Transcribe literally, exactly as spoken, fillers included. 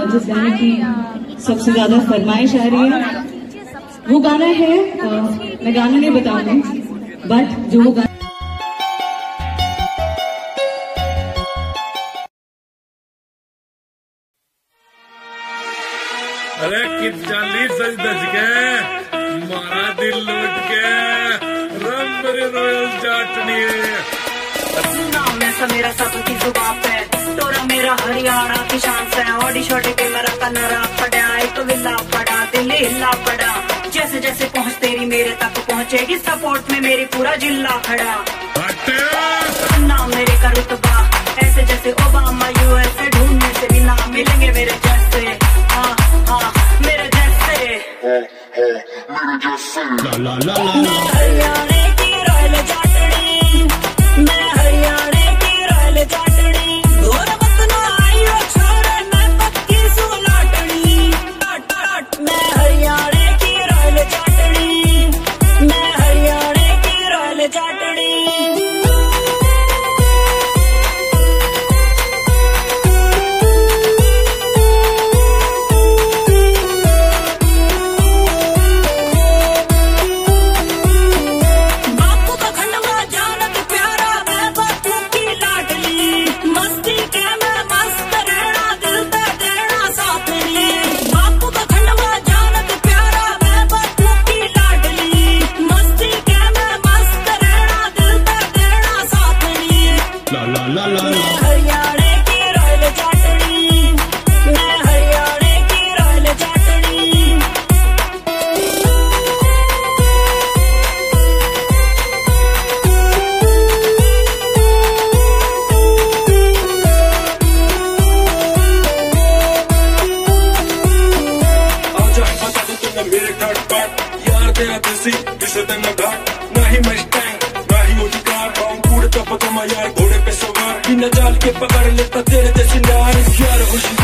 जिस गाने की सबसे ज्यादा फरमाइश आ रही है वो गाना है, मैं गाना नहीं बताऊंगी, बट जो वो गाना अरे कित चाली सज दज के मारा दिल लौट के रम मेरे रोयल जाटनी नाम ऐसा मेरा सबकी जुबान पे तोरा मेरा हरियाणा की शान से ओडी छोटे पे मेरा कन्नरा पड़ा एक विला पड़ा दिल हिला पड़ा जैसे जैसे पहुंच तेरी मेरे तक पहुंचेगी सपोर्ट में मेरी पूरा जिला खड़ा नाम मेरे का रुतबा ऐसे जैसे ओबामा यूएसए ढूंढने से भी नाम मिलेंगे मेरे जैसे हाँ हाँ मेरे जैसे मेरे जैसे ला ला ला मैं हरियाणा की रॉयल जाटड़ी मैं हरियाणा की रॉयल जाटड़ी और बतना आयो छोरे मैं पक्की सुलाटड़ी मैं हरियाणा की रॉयल जाटड़ी मैं हरियाणा की रॉयल जाटड़ी हरियाणा की रॉयल जाटड़ी मैं हरियाणा की रॉयल जाटड़ी आजा बता दो तुमने मेरे घाट पाट यार तेरा देसी किसे देना घाट नहीं मस्टैंग नहीं उठी कार बाउंड कूड़े तो पता मैं यार घोड़े पे सवार बिना जाल के पकड़ लेता तेरे जैसी नार यार खुशी